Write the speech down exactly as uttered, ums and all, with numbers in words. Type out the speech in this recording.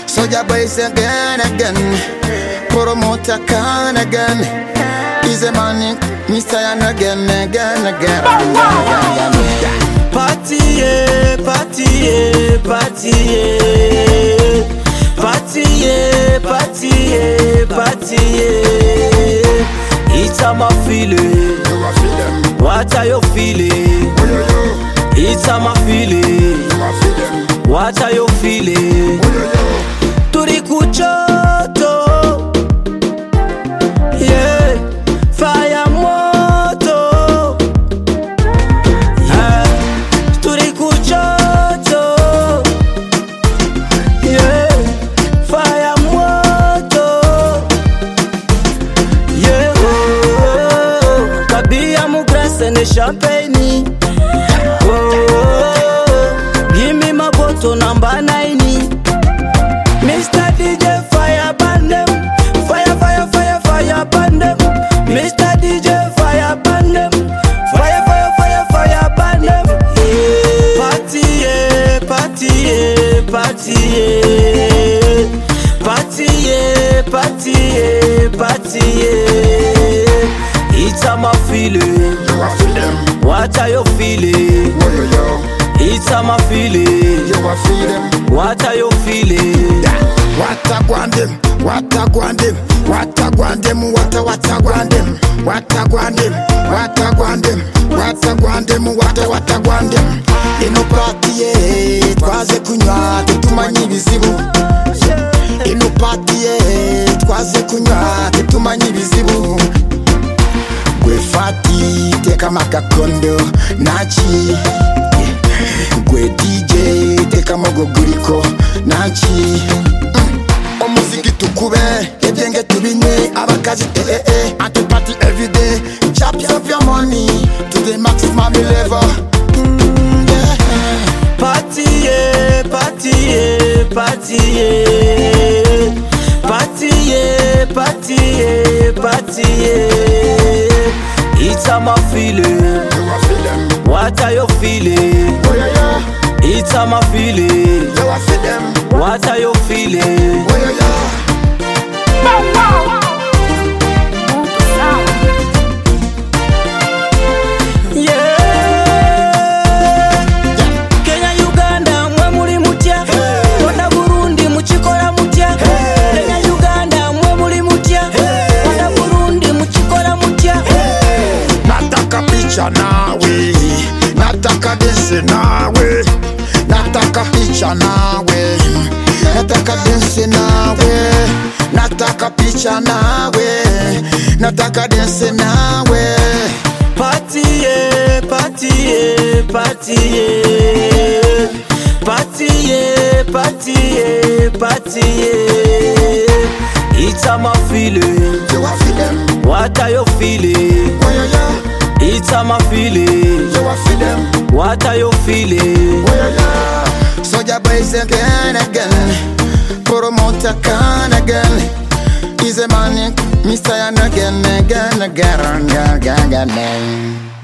Soja boys again, again. Promoter can again. Is a man, Mister Yan again, again, again. Party, yeah, party, yeah, party, yeah. Party, yeah, party, yeah, party, yeah. It's a my feeling. What are you feeling? It's a my feeling. What are you feeling? Turikuchoto, yeah, fire moto, yeah, turikuchoto, yeah, fire moto, yeah, oh, kabia mugrasa ne champagne, oh, give me my bottle number nine. Mister D J fire burn them, fire fire fire fire burn them. Mister D J fire burn them, fire fire fire fire burn them. Yeah. Party yeah, party yeah, party yeah, party yeah, party yeah, party yeah. It's a my feeling. You are feeling. What are you feeling? Yo, yo, yo. It's a my feeling. You are feeling. What are you feeling? What a guandem, what a guandem, what a guandem, what a what a guandem, what a guandem, what a guandem, what a guandem, what a what a guandem. Ino party ye, twaze kunywa tutumanyi bizibu. Ino party ye, twaze kunywa tutumanyi bizibu. Gwe fati teka makakondo nachi. Gwe D J teka mogoguriko nachi. Omuziki tukube, ebyenge tubinye, abakazi eh eh eh. At the party every day, chop up your money to the maximum level. Mm, yeah. Party yeah, party yeah, party yeah, party yeah, party yeah, party yeah. It's a my feeling. You are feeling. What are you feeling? Oh yeah yeah. It's a my feeling. You are feeling. What are you feeling? Oh yeah yeah. Nawe, nataka dance nawe, nataka picha nawe, nataka dance nawe, nataka picha nawe, nataka dance nawe. Party yeah, party yeah, party yeah, party yeah, party yeah, party yeah. It's a my feeling. You are feeling. What are you feeling? Oh yeah yeah. It's a my feeling. You are feeling. What are you feeling? Oh yeah yeah. Soja boys again again. Promoter can again. Is a man, Mister Yan again again again again again.